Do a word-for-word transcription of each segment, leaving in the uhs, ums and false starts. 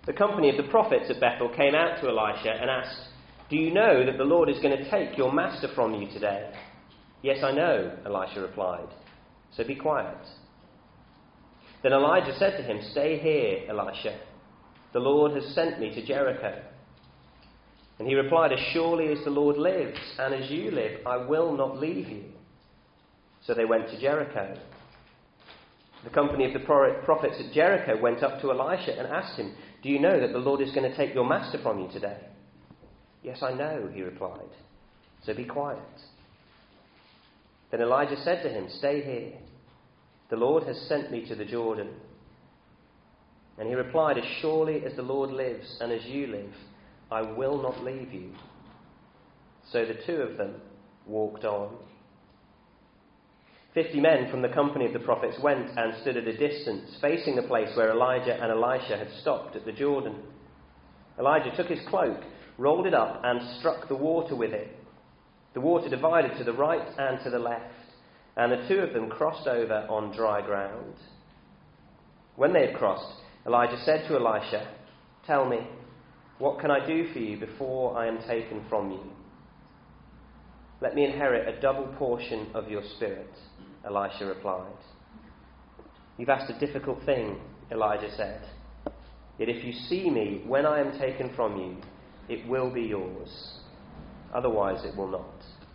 The company of the prophets at Bethel came out to Elisha and asked, "Do you know that the Lord is going to take your master from you today?" "Yes, I know," Elisha replied. "So be quiet." Then Elijah said to him, "Stay here, Elisha. The Lord has sent me to Jericho." And he replied, "As surely as the Lord lives, and as you live, I will not leave you." So they went to Jericho. The company of the prophets at Jericho went up to Elisha and asked him, "Do you know that the Lord is going to take your master from you today?" "Yes, I know," he replied. "So be quiet." Then Elijah said to him, "Stay here. The Lord has sent me to the Jordan." And he replied, "As surely as the Lord lives and as you live, I will not leave you." So the two of them walked on. Fifty men from the company of the prophets went and stood at a distance, facing the place where Elijah and Elisha had stopped at the Jordan. Elijah took his cloak, rolled it up, and struck the water with it. The water divided to the right and to the left, and the two of them crossed over on dry ground. When they had crossed, Elijah said to Elisha, "Tell me, what can I do for you before I am taken from you?" "Let me inherit a double portion of your spirit," Elisha replied. "You've asked a difficult thing," Elijah said. "Yet if you see me when I am taken from you, it will be yours. Otherwise it will not."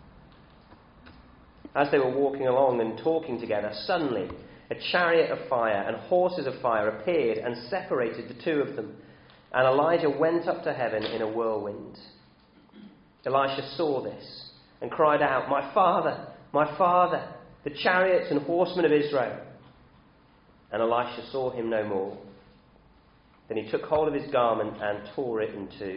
As they were walking along and talking together, suddenly a chariot of fire and horses of fire appeared and separated the two of them, and Elijah went up to heaven in a whirlwind. Elisha saw this and cried out, "My father, my father, the chariots and horsemen of Israel." And Elisha saw him no more. Then he took hold of his garment and tore it in two.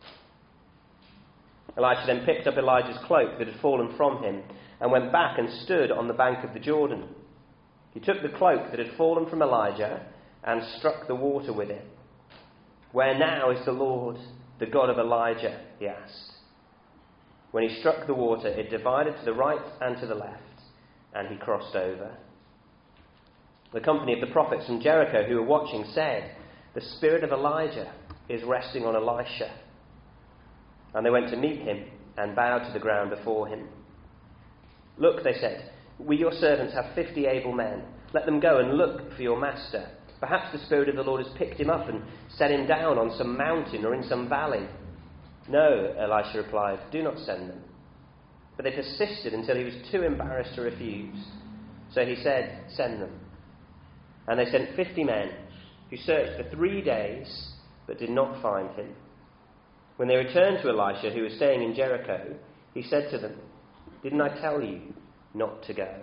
Elisha then picked up Elijah's cloak that had fallen from him and went back and stood on the bank of the Jordan. He took the cloak that had fallen from Elijah and struck the water with it. "Where now is the Lord, the God of Elijah?" he asked. When he struck the water, it divided to the right and to the left, and he crossed over. The company of the prophets from Jericho who were watching said, "The spirit of Elijah is resting on Elisha." And they went to meet him and bowed to the ground before him. "Look," they said, "we your servants have fifty able men. Let them go and look for your master. Perhaps the Spirit of the Lord has picked him up and set him down on some mountain or in some valley." "No," Elisha replied, "do not send them." But they persisted until he was too embarrassed to refuse. So he said, "Send them." And they sent fifty men, who searched for three days, but did not find him. When they returned to Elisha, who was staying in Jericho, he said to them, "Didn't I tell you not to go?"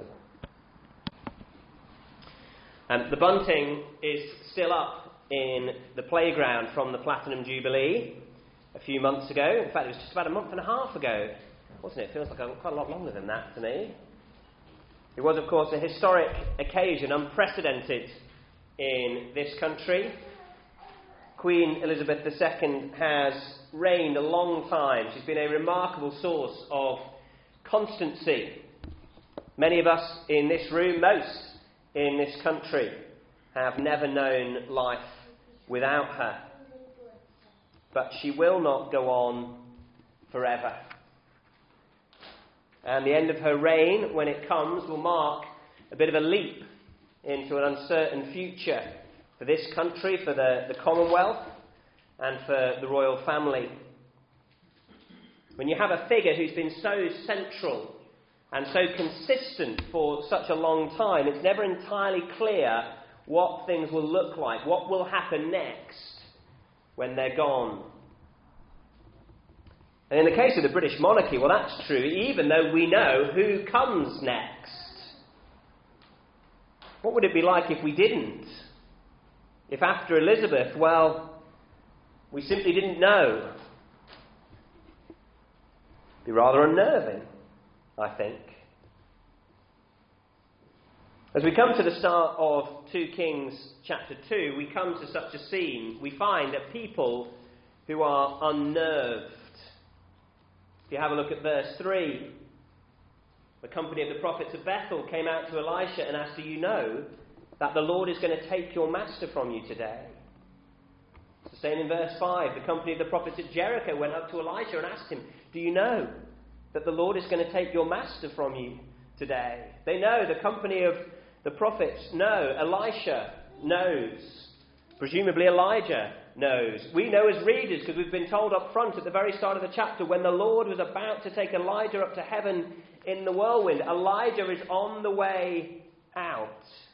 Um, the bunting is still up in the playground from the Platinum Jubilee a few months ago. In fact, it was just about a month and a half ago, wasn't it? It feels like a, quite a lot longer than that to me. It was, of course, a historic occasion, unprecedented in this country. Queen Elizabeth the Second has reigned a long time. She's been a remarkable source of constancy. Many of us in this room, most in this country, have never known life without her. But she will not go on forever. And the end of her reign, when it comes, will mark a bit of a leap into an uncertain future for this country, for the, the Commonwealth, and for the royal family. When you have a figure who's been so central and so consistent for such a long time, it's never entirely clear what things will look like, what will happen next when they're gone. And in the case of the British monarchy, well, that's true, even though we know who comes next. What would it be like if we didn't? If after Elizabeth, well, we simply didn't know? It'd be rather unnerving, I think. As we come to the start of Second Kings chapter two, we come to such a scene. We find a people who are unnerved. If you have a look at verse three, the company of the prophets of Bethel came out to Elisha and asked, "Do you know that the Lord is going to take your master from you today?" It's the same in verse five. The company of the prophets at Jericho went up to Elisha and asked him, "Do you know that the Lord is going to take your master from you today?" They know. The company of the prophets know. Elisha knows. Presumably Elijah knows. We know as readers because we've been told up front at the very start of the chapter when the Lord was about to take Elijah up to heaven in the whirlwind. Elijah is on the way out.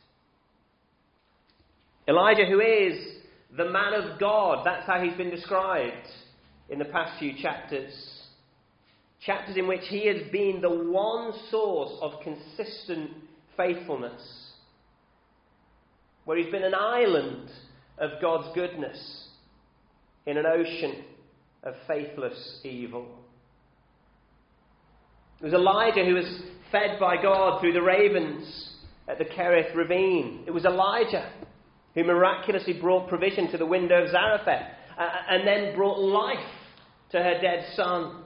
Elijah, who is the man of God. That's how he's been described in the past few chapters. Chapters in which he has been the one source of consistent faithfulness. Where he's been an island of God's goodness in an ocean of faithless evil. It was Elijah who was fed by God through the ravens at the Kerith ravine. It was Elijah who miraculously brought provision to the widow of Zarephath uh, and then brought life to her dead son.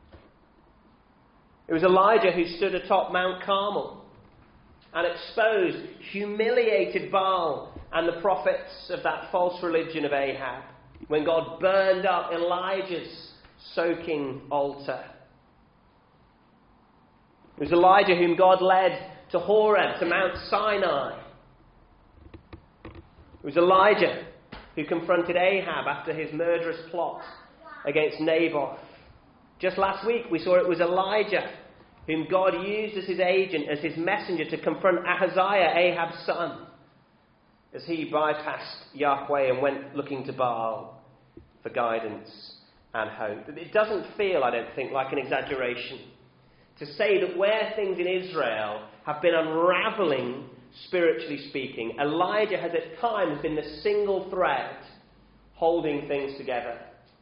It was Elijah who stood atop Mount Carmel and exposed, humiliated Baal and the prophets of that false religion of Ahab when God burned up Elijah's soaking altar. It was Elijah whom God led to Horeb, to Mount Sinai. It was Elijah who confronted Ahab after his murderous plot against Naboth. Just last week we saw it was Elijah whom God used as his agent, as his messenger to confront Ahaziah, Ahab's son, as he bypassed Yahweh and went looking to Baal for guidance and hope. It doesn't feel, I don't think, like an exaggeration to say that where things in Israel have been unravelling, spiritually speaking, Elijah has at times been the single thread holding things together.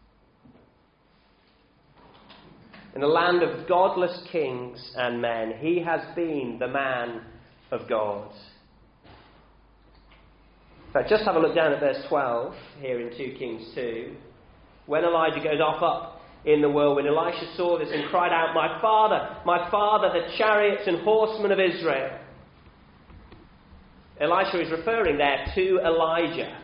In the land of godless kings and men, he has been the man of God. In fact, just have a look down at verse twelve here in two Kings two. When Elijah goes off up in the whirlwind, Elisha saw this and cried out, "My father, my father, the chariots and horsemen of Israel." Elisha is referring there to Elijah.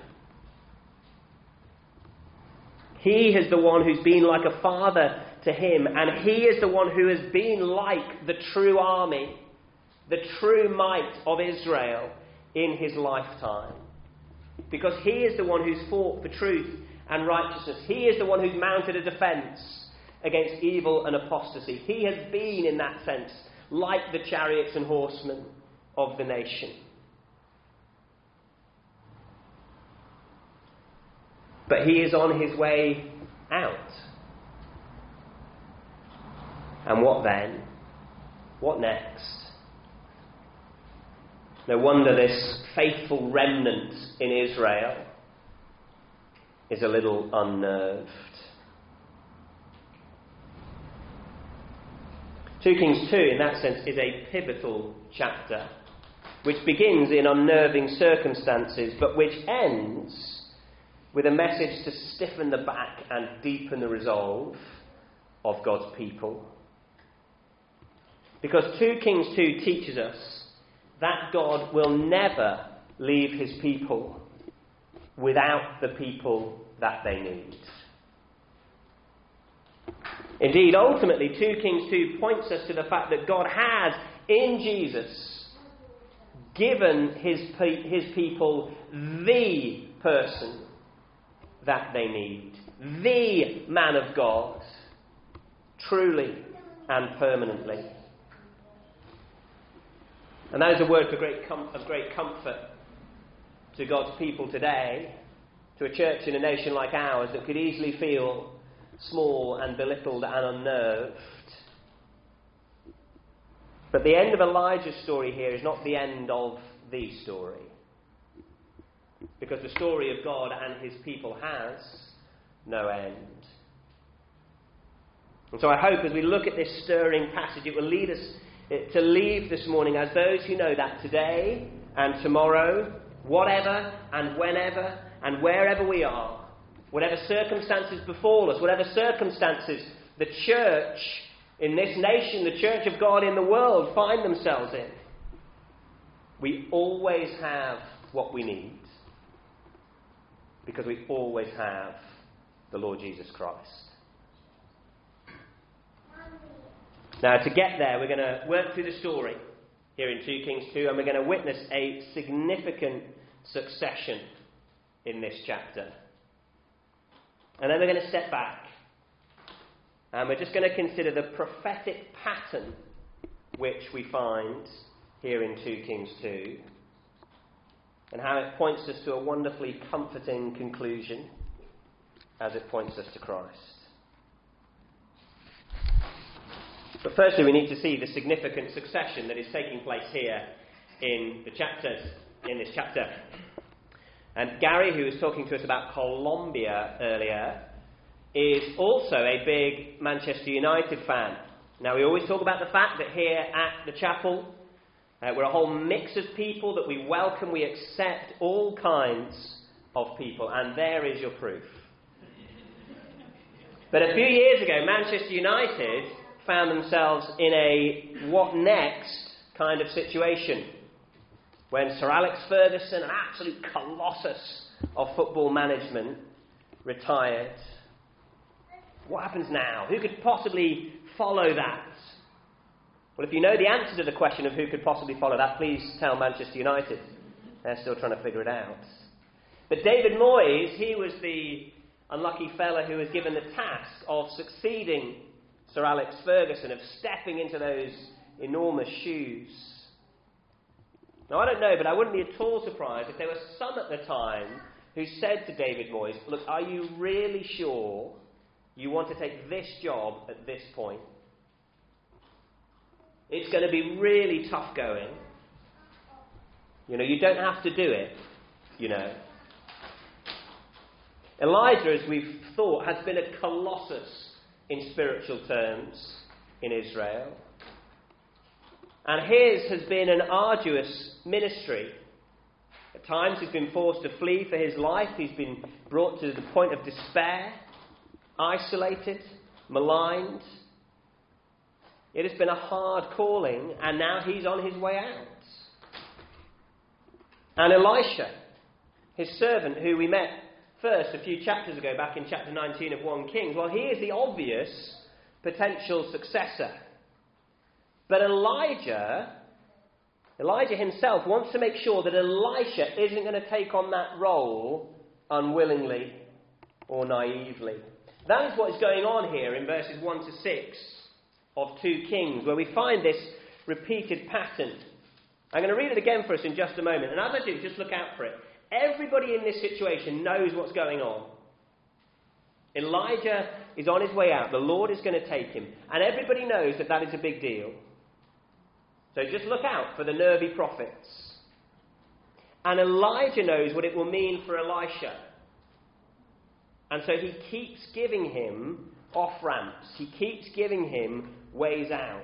He is the one who's been like a father to him, and he is the one who has been like the true army, the true might of Israel in his lifetime. Because he is the one who's fought for truth and righteousness. He is the one who's mounted a defence against evil and apostasy. He has been, in that sense, like the chariots and horsemen of the nation. But he is on his way out. And what then? What next? No wonder this faithful remnant in Israel is a little unnerved. two Kings two, in that sense, is a pivotal chapter, which begins in unnerving circumstances, but which ends with a message to stiffen the back and deepen the resolve of God's people. Because two Kings two teaches us that God will never leave his people without the people that they need. Indeed, ultimately, two Kings two points us to the fact that God has, in Jesus, given his, pe- his people the person that they need. The man of God, truly and permanently. And that is a word for great com- of great comfort to God's people today, to a church in a nation like ours that could easily feel small and belittled and unnerved. But the end of Elijah's story here is not the end of the story. Because the story of God and his people has no end. And so I hope as we look at this stirring passage, it will lead us to leave this morning as those who know that today and tomorrow, whatever and whenever and wherever we are, whatever circumstances befall us, whatever circumstances the church in this nation, the church of God in the world find themselves in, we always have what we need. Because we always have the Lord Jesus Christ. Now, to get there, we're going to work through the story here in two Kings two, and we're going to witness a significant succession in this chapter. And then we're going to step back, and we're just going to consider the prophetic pattern which we find here in two Kings two, and how it points us to a wonderfully comforting conclusion as it points us to Christ. But firstly, we need to see the significant succession that is taking place here in the chapters, in this chapter. And Gary, who was talking to us about Colombia earlier, is also a big Manchester United fan. Now, we always talk about the fact that here at the chapel, uh, we're a whole mix of people, that we welcome, we accept all kinds of people, and there is your proof. But a few years ago, Manchester United found themselves in a what next kind of situation when Sir Alex Ferguson, an absolute colossus of football management, retired. What happens now? Who could possibly follow that? Well, if you know the answer to the question of who could possibly follow that, please tell Manchester United. They're still trying to figure it out. But David Moyes, he was the unlucky fella who was given the task of succeeding Sir Alex Ferguson, of stepping into those enormous shoes. Now, I don't know, but I wouldn't be at all surprised if there were some at the time who said to David Moyes, look, are you really sure you want to take this job at this point? It's going to be really tough going. You know, you don't have to do it, you know. Elijah, as we've thought, has been a colossus in spiritual terms in Israel. And his has been an arduous ministry. At times he's been forced to flee for his life. He's been brought to the point of despair, isolated, maligned. It has been a hard calling, and now he's on his way out. And Elisha, his servant, who we met first a few chapters ago, back in chapter nineteen of First Kings, well, he is the obvious potential successor. But Elijah, Elijah himself wants to make sure that Elisha isn't going to take on that role unwillingly or naively. That is what is going on here in verses one to six of two Kings, where we find this repeated pattern. I'm going to read it again for us in just a moment, and as I do, just look out for it. Everybody in this situation knows what's going on. Elijah is on his way out. The Lord is going to take him. And everybody knows that that is a big deal. So just look out for the nervy prophets. And Elijah knows what it will mean for Elisha. And so he keeps giving him off-ramps. He keeps giving him ways out.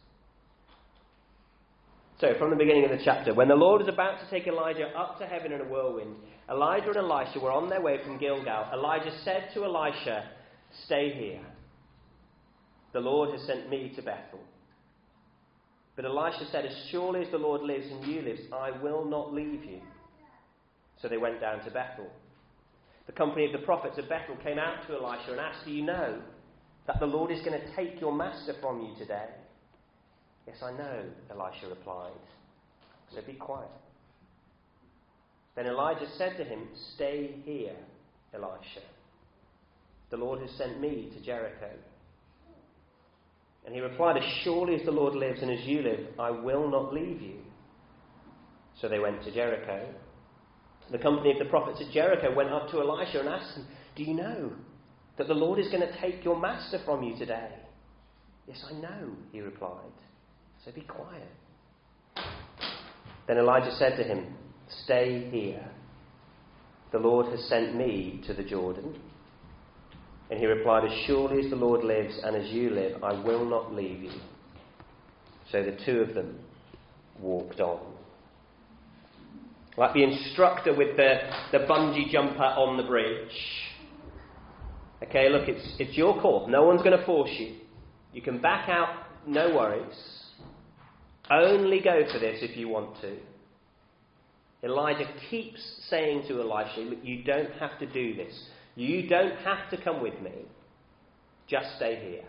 So, from the beginning of the chapter, when the Lord was about to take Elijah up to heaven in a whirlwind, Elijah and Elisha were on their way from Gilgal. Elijah said to Elisha, "Stay here. The Lord has sent me to Bethel." But Elisha said, "As surely as the Lord lives and you live, I will not leave you." So they went down to Bethel. The company of the prophets of Bethel came out to Elisha and asked, "Do you know that the Lord is going to take your master from you today?" "Yes, I know," Elisha replied. "So be quiet." Then Elijah said to him, "Stay here, Elisha. The Lord has sent me to Jericho." And he replied, "As surely as the Lord lives and as you live, I will not leave you." So they went to Jericho. The company of the prophets at Jericho went up to Elisha and asked him, "Do you know that the Lord is going to take your master from you today?" "Yes, I know," he replied. "So be quiet." Then Elijah said to him, "Stay here. The Lord has sent me to the Jordan." And he replied, "As surely as the Lord lives and as you live, I will not leave you." So the two of them walked on. Like the instructor with the, the bungee jumper on the bridge. Okay, look, it's, it's your call. No one's going to force you. You can back out, no worries. Only go for this if you want to. Elijah keeps saying to Elisha, look, you don't have to do this. You don't have to come with me. Just stay here.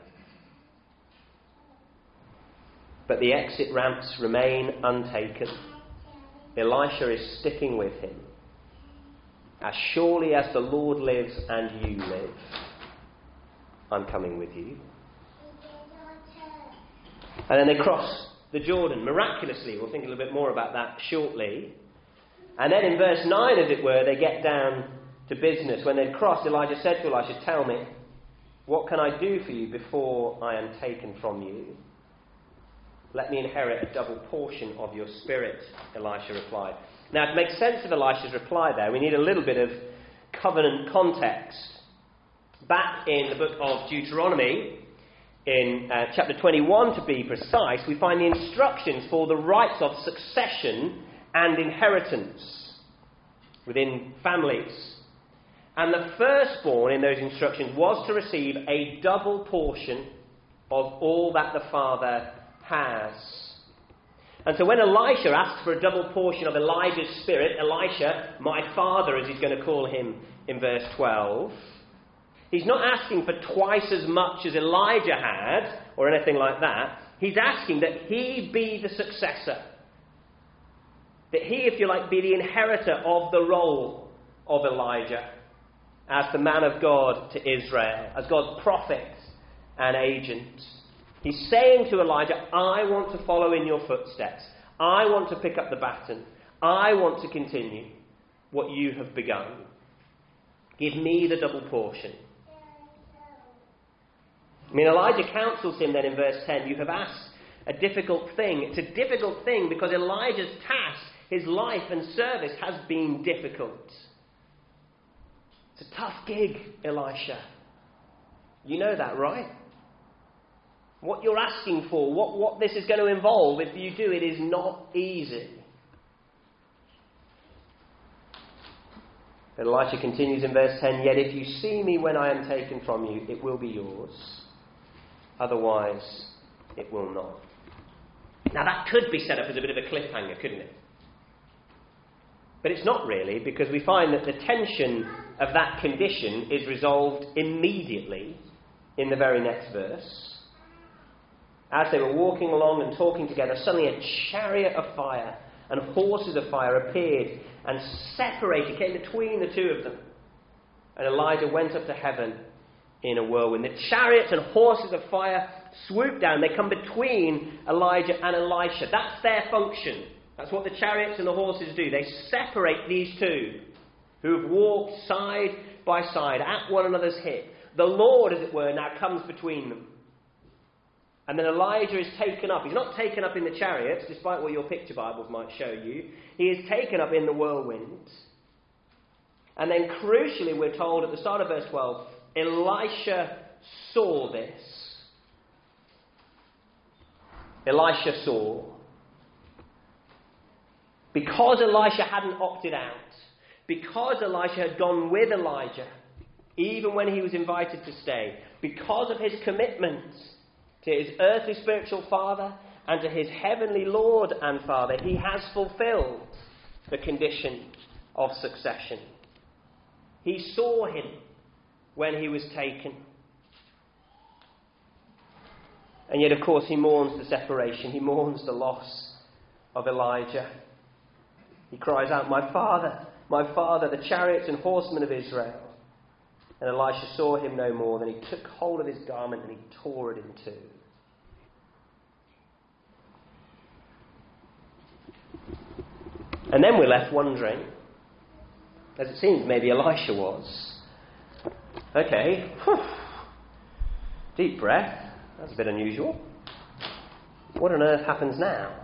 But the exit ramps remain untaken. Elisha is sticking with him. As surely as the Lord lives and you live, I'm coming with you. And then they cross the Jordan miraculously. We'll think a little bit more about that shortly. And then in verse nine, as it were, they get down to business. When they'd crossed, Elijah said to Elisha, tell me, what can I do for you before I am taken from you? Let me inherit a double portion of your spirit, Elisha replied. Now, to make sense of Elisha's reply there, we need a little bit of covenant context. Back in the book of Deuteronomy, in uh, chapter twenty-one to be precise, we find the instructions for the rights of succession and inheritance within families. And the firstborn in those instructions was to receive a double portion of all that the father has. And so when Elisha asks for a double portion of Elijah's spirit, Elisha, my father, as he's going to call him in verse twelve, he's not asking for twice as much as Elijah had, or anything like that. He's asking that he be the successor. That he, if you like, be the inheritor of the role of Elijah as the man of God to Israel, as God's prophet and agent. He's saying to Elijah, I want to follow in your footsteps. I want to pick up the baton. I want to continue what you have begun. Give me the double portion. I mean, Elijah counsels him then in verse ten, you have asked a difficult thing. It's a difficult thing because Elijah's task, his life and service has been difficult. It's a tough gig, Elisha. You know that, right? What you're asking for, what, what this is going to involve, if you do, it is not easy. But Elisha continues in verse ten, yet if you see me when I am taken from you, it will be yours. Otherwise, it will not. Now that could be set up as a bit of a cliffhanger, couldn't it? But it's not really, because we find that the tension of that condition is resolved immediately in the very next verse. As they were walking along and talking together, suddenly a chariot of fire and horses of fire appeared and separated, came between the two of them. And Elijah went up to heaven in a whirlwind. The chariots and horses of fire swoop down. They come between Elijah and Elisha. That's their function. That's what the chariots and the horses do. They separate these two who have walked side by side at one another's hip. The Lord, as it were, now comes between them. And then Elijah is taken up. He's not taken up in the chariots, despite what your picture Bibles might show you. He is taken up in the whirlwind. And then crucially, we're told at the start of verse twelve, Elisha saw this. Elisha saw. Because Elisha hadn't opted out, because Elisha had gone with Elijah, even when he was invited to stay, because of his commitment to his earthly spiritual father and to his heavenly Lord and Father, he has fulfilled the condition of succession. He saw him when he was taken. And yet, of course, he mourns the separation. He mourns the loss of Elijah. He cries out, my father, my father, the chariots and horsemen of Israel. And Elisha saw him no more. Then he took hold of his garment and he tore it in two. And then we're left wondering, as it seems maybe Elisha was, okay, whew, deep breath, that's a bit unusual. What on earth happens now?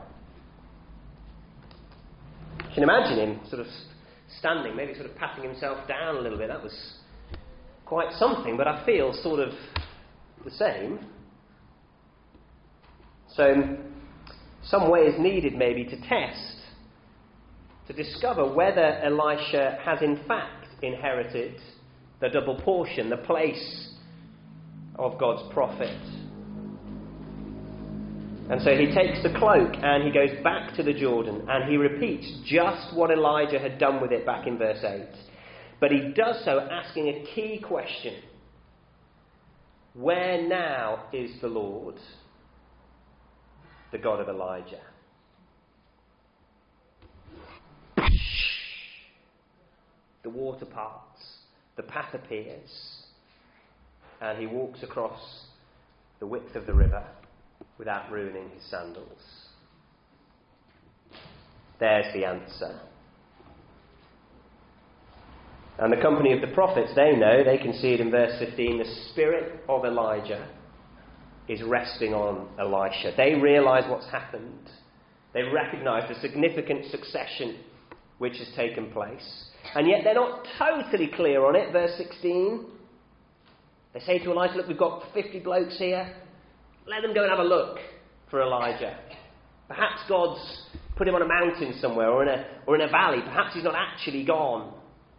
You can imagine him sort of standing, maybe sort of patting himself down a little bit. That was quite something, but I feel sort of the same. So some way is needed maybe to test, to discover whether Elisha has in fact inherited the double portion, the place of God's prophet. And so he takes the cloak and he goes back to the Jordan and he repeats just what Elijah had done with it back in verse eight. But he does so asking a key question. Where now is the Lord, the God of Elijah? The water parts, the path appears, and he walks across the width of the river without ruining his sandals. There's the answer. And the company of the prophets, they know, they can see it in verse fifteen, the spirit of Elijah is resting on Elisha. They realise what's happened. They recognise the significant succession which has taken place. And yet they're not totally clear on it. Verse sixteen, they say to Elijah, look, we've got fifty blokes here. Let them go and have a look for Elijah. Perhaps God's put him on a mountain somewhere or in a, or in a valley. Perhaps he's not actually gone.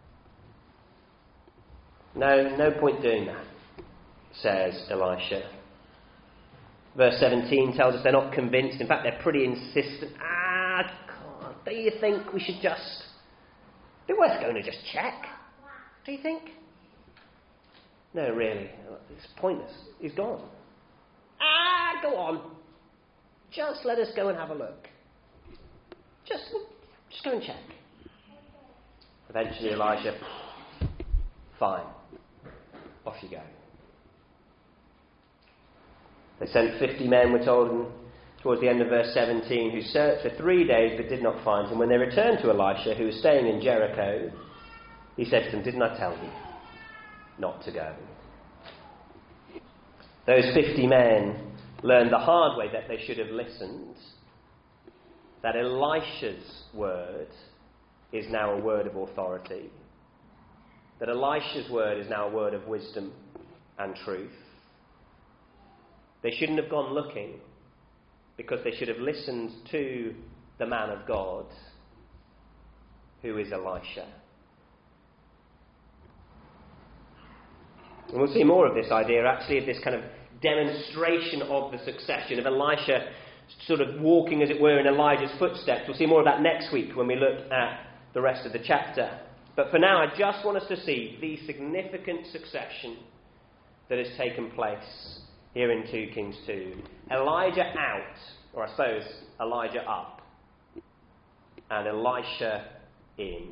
No, no point doing that, says Elisha. Verse seventeen tells us they're not convinced. In fact, they're pretty insistent. Ah, God, do you think we should just... It'd be worth going to just check. Do you think? No, really. It's pointless. He's gone. Ah, go on. Just let us go and have a look. Just, just go and check. Eventually Elijah, fine. Off you go. They sent fifty men, we're told, towards the end of verse seventeen, who searched for three days but did not find him. When they returned to Elisha, who was staying in Jericho, he said to them, didn't I tell you not to go? Those fifty men learned the hard way that they should have listened, that Elisha's word is now a word of authority, that Elisha's word is now a word of wisdom and truth. They shouldn't have gone looking, because they should have listened to the man of God, who is Elisha. And we'll see more of this idea, actually, of this kind of demonstration of the succession, of Elisha sort of walking, as it were, in Elijah's footsteps. We'll see more of that next week when we look at the rest of the chapter. But for now, I just want us to see the significant succession that has taken place here in two Kings two. Elijah out, or I suppose Elijah up, and Elisha in.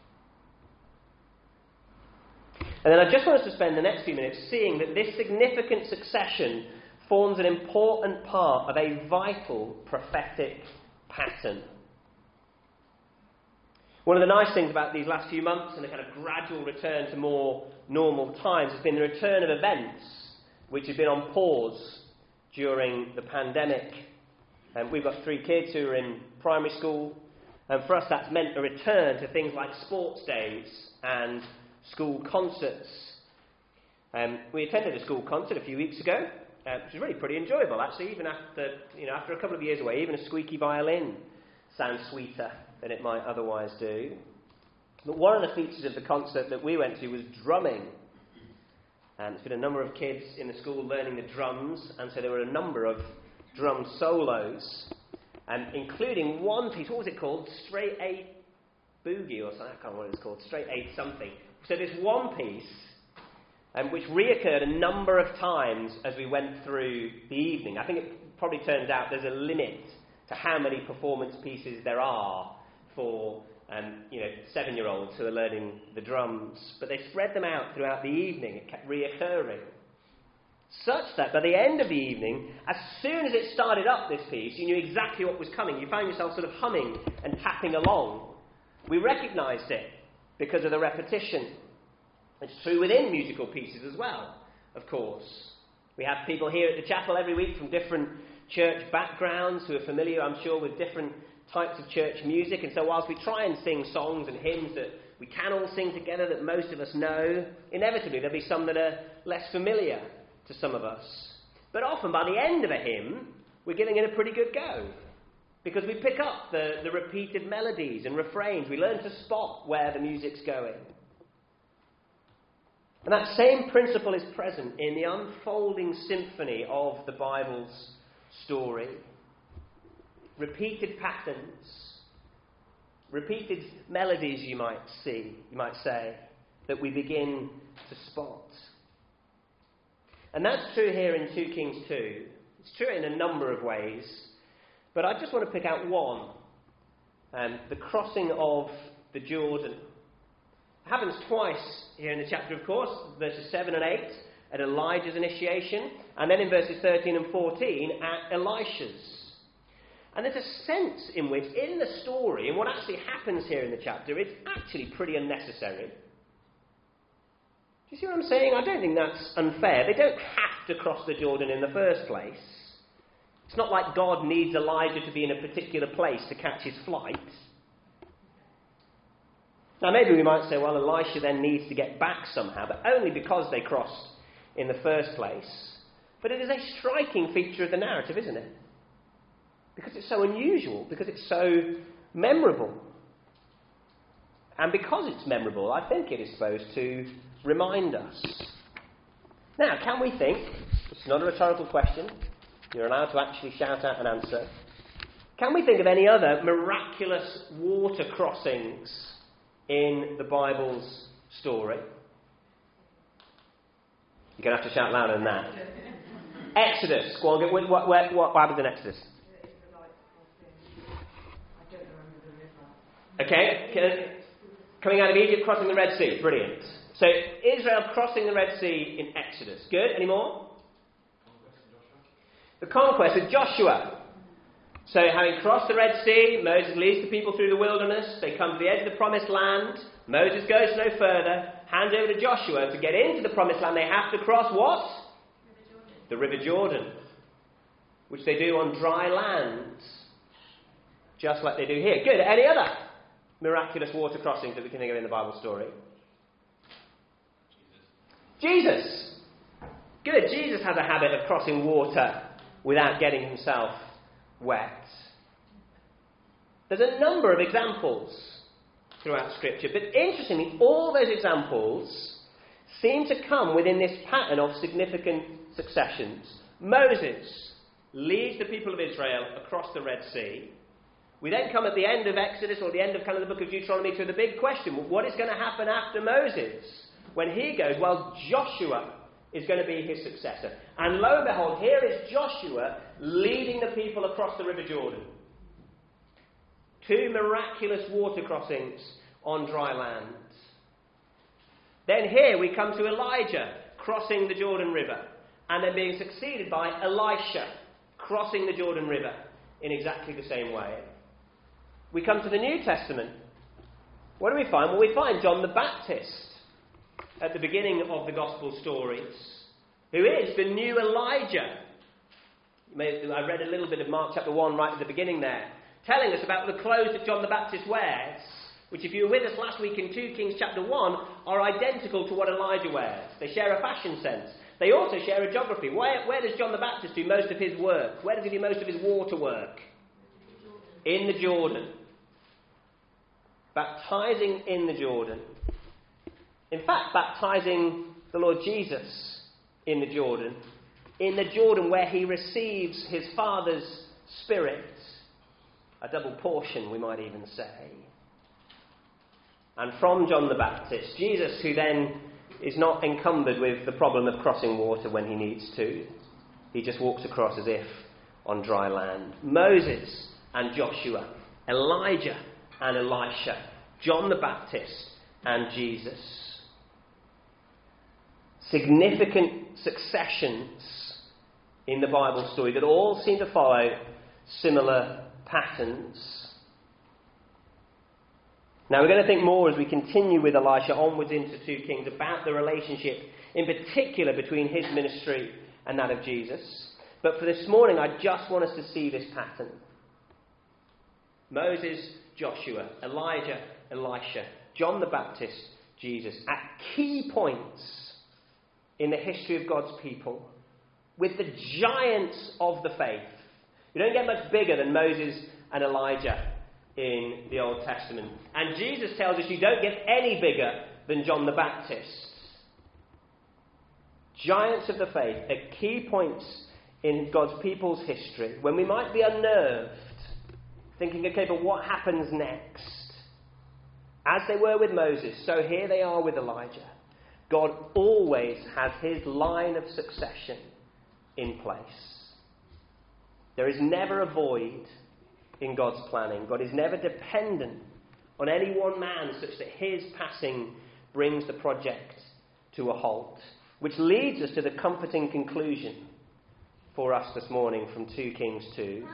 And then I just want us to spend the next few minutes seeing that this significant succession forms an important part of a vital prophetic pattern. One of the nice things about these last few months and the kind of gradual return to more normal times has been the return of events which have been on pause during the pandemic. And we've got three kids who are in primary school, and for us that's meant a return to things like sports days and school concerts. Um, we attended a school concert a few weeks ago, uh, which was really pretty enjoyable, actually. Even after, you know, after a couple of years away, even a squeaky violin sounds sweeter than it might otherwise do. But one of the features of the concert that we went to was drumming. And there's been a number of kids in the school learning the drums, and so there were a number of drum solos, and including one piece. What was it called? Straight Eight Boogie or something. I can't remember what it was called. Straight Eight something. So this one piece, um, which reoccurred a number of times as we went through the evening. I think it probably turns out there's a limit to how many performance pieces there are for um, you know, seven-year-olds who are learning the drums. But they spread them out throughout the evening. It kept reoccurring. Such that by the end of the evening, as soon as it started up, this piece, you knew exactly what was coming. You found yourself sort of humming and tapping along. We recognised it because of the repetition. It's true within musical pieces as well, of course. We have people here at the chapel every week from different church backgrounds who are familiar, I'm sure, with different types of church music. And so whilst we try and sing songs and hymns that we can all sing together, that most of us know, inevitably there'll be some that are less familiar to some of us. But often by the end of a hymn, we're giving it a pretty good go, because we pick up the, the repeated melodies and refrains. We learn to spot where the music's going. And that same principle is present in the unfolding symphony of the Bible's story. repeated patterns, repeated melodies, you might see, you might say, that we begin to spot. And that's true here in two Kings two. It's true in a number of ways, but I just want to pick out one. Um, the crossing of the Jordan. It happens twice here in the chapter, of course, verses seven and eight, at Elijah's initiation, and then in verses thirteen and fourteen at Elisha's. And there's a sense in which, in the story, and what actually happens here in the chapter, it's actually pretty unnecessary. Do you see what I'm saying? I don't think that's unfair. They don't have to cross the Jordan in the first place. It's not like God needs Elijah to be in a particular place to catch his flight. Now maybe we might say, well, Elisha then needs to get back somehow, but only because they crossed in the first place. But it is a striking feature of the narrative, isn't it? Because it's so unusual, because it's so memorable. And because it's memorable, I think it is supposed to remind us. Now, can we think, it's not a rhetorical question, you're allowed to actually shout out an answer, can we think of any other miraculous water crossings in the Bible's story? You're going to have to shout louder than that. Exodus. Go on, what, what, what, what happens in Exodus? Okay, coming out of Egypt, crossing the Red Sea. Brilliant. So, Israel crossing the Red Sea in Exodus. Good. Any more? The conquest of Joshua. So, having crossed the Red Sea, Moses leads the people through the wilderness. They come to the edge of the promised land. Moses goes no further. Hands over to Joshua. To get into the promised land, they have to cross what? The River Jordan. Which they do on dry land. Just like they do here. Good. Any other miraculous water crossings that we can think of in the Bible story? Jesus. Jesus. Good. Jesus has a habit of crossing water without getting himself wet. There's a number of examples throughout Scripture, but interestingly, all those examples seem to come within this pattern of significant successions. Moses leads the people of Israel across the Red Sea. We then come at the end of Exodus, or the end of kind of the book of Deuteronomy, to the big question: what is going to happen after Moses? When he goes, well, Joshua is going to be his successor. And lo and behold, here is Joshua leading the people across the River Jordan. Two miraculous water crossings on dry land. Then here we come to Elijah crossing the Jordan River, and then being succeeded by Elisha crossing the Jordan River in exactly the same way. We come to the New Testament. What do we find? Well, we find John the Baptist at the beginning of the Gospel stories, who is the new Elijah. You may, I read a little bit of Mark chapter one right at the beginning there, telling us about the clothes that John the Baptist wears, which, if you were with us last week in two Kings chapter one, are identical to what Elijah wears. They share a fashion sense. They also share a geography. Where, where does John the Baptist do most of his work? Where does he do most of his water work? In the Jordan. Baptizing in the Jordan. In fact, baptizing the Lord Jesus in the Jordan. In the Jordan where he receives his Father's Spirit. A double portion, we might even say. And from John the Baptist, Jesus, who then is not encumbered with the problem of crossing water when he needs to. He just walks across as if on dry land. Moses and Joshua, Elijah and Elisha, John the Baptist and Jesus. Significant successions in the Bible story that all seem to follow similar patterns. Now we're going to think more as we continue with Elisha onwards into two Kings about the relationship in particular between his ministry and that of Jesus. But for this morning I just want us to see this pattern. Moses, Joshua, Elijah, Elisha, John the Baptist, Jesus, at key points in the history of God's people, with the giants of the faith. You don't get much bigger than Moses and Elijah in the Old Testament. And Jesus tells us you don't get any bigger than John the Baptist. Giants of the faith at key points in God's people's history, when we might be unnerved thinking, okay, but what happens next? As they were with Moses, so here they are with Elijah. God always has his line of succession in place. There is never a void in God's planning. God is never dependent on any one man such that his passing brings the project to a halt. Which leads us to the comforting conclusion for us this morning from Second Kings two.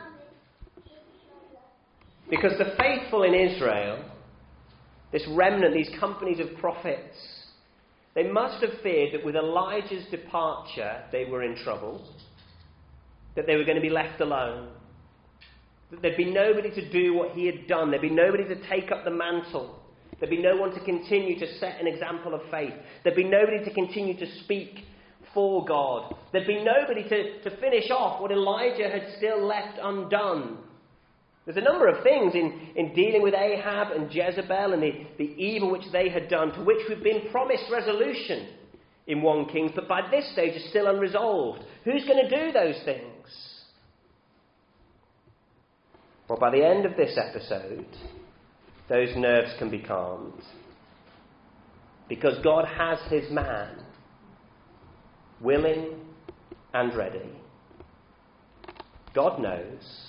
Because the faithful in Israel, this remnant, these companies of prophets, they must have feared that with Elijah's departure they were in trouble, that they were going to be left alone, that there'd be nobody to do what he had done, there'd be nobody to take up the mantle, there'd be no one to continue to set an example of faith, there'd be nobody to continue to speak for God, there'd be nobody to, to finish off what Elijah had still left undone. There's a number of things in, in dealing with Ahab and Jezebel and the, the evil which they had done, to which we've been promised resolution in First Kings, but by this stage is still unresolved. Who's going to do those things? Well, by the end of this episode, those nerves can be calmed. Because God has his man, willing and ready. God knows.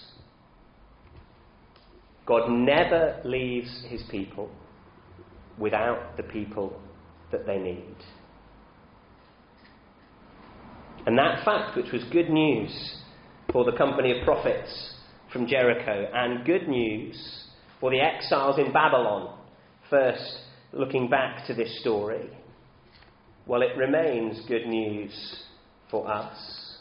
God never leaves his people without the people that they need. And that fact, which was good news for the company of prophets from Jericho, and good news for the exiles in Babylon, first looking back to this story, well, it remains good news for us.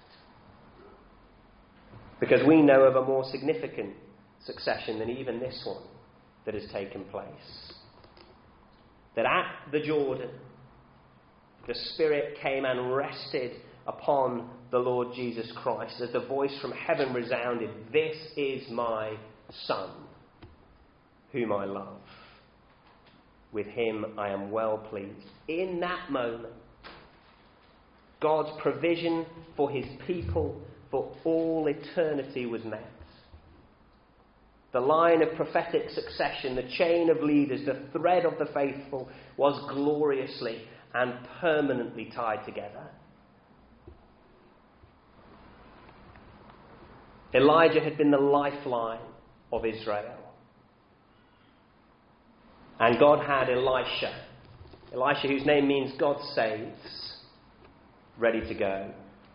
Because we know of a more significant succession than even this one that has taken place. That at the Jordan, the Spirit came and rested upon the Lord Jesus Christ as the voice from heaven resounded, "This is my Son, whom I love. With him I am well pleased." In that moment, God's provision for his people for all eternity was met. The line of prophetic succession, the chain of leaders, the thread of the faithful was gloriously and permanently tied together. Elijah had been the lifeline of Israel. And God had Elisha, Elisha whose name means God saves, ready to go.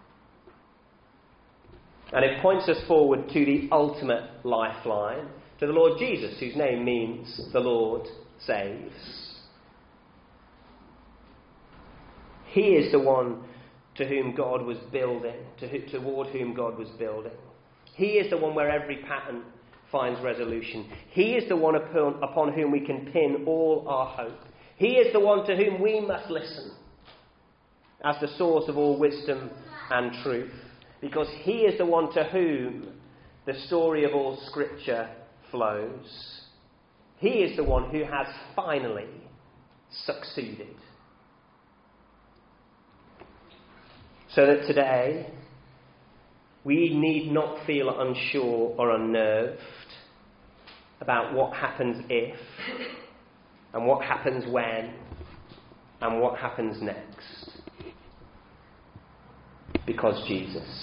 And it points us forward to the ultimate lifeline, to the Lord Jesus, whose name means the Lord saves. He is the one to whom God was building, to who, toward whom God was building. He is the one where every pattern finds resolution. He is the one upon, upon whom we can pin all our hope. He is the one to whom we must listen as the source of all wisdom and truth. Because he is the one to whom the story of all Scripture flows. He is the one who has finally succeeded. So that today we need not feel unsure or unnerved about what happens if, and what happens when, and what happens next. Because Jesus.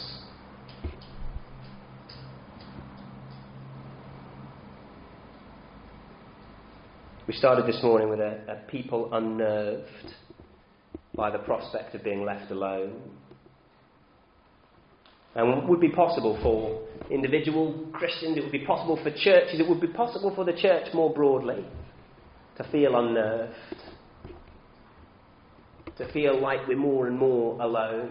We started this morning with a, a people unnerved by the prospect of being left alone. And it would be possible for individual Christians, it would be possible for churches, it would be possible for the church more broadly to feel unnerved, to feel like we're more and more alone.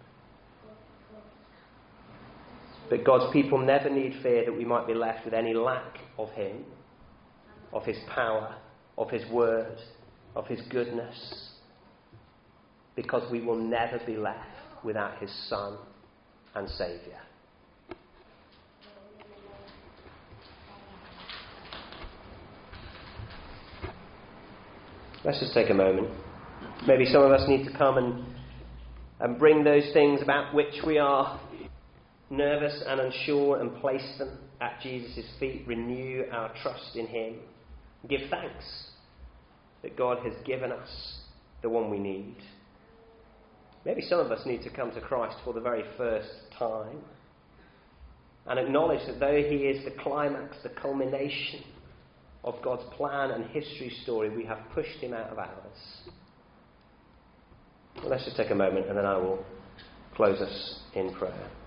But God's people never need fear that we might be left with any lack of him, of his power, of his word, of his goodness, because we will never be left without his Son and Saviour. Let's just take a moment. Maybe some of us need to come and, and bring those things about which we are nervous and unsure and place them at Jesus' feet, renew our trust in him, give thanks that God has given us the one we need. Maybe some of us need to come to Christ for the very first time and acknowledge that though he is the climax, the culmination of God's plan and history story, we have pushed him out of ours. Well, let's just take a moment and then I will close us in prayer.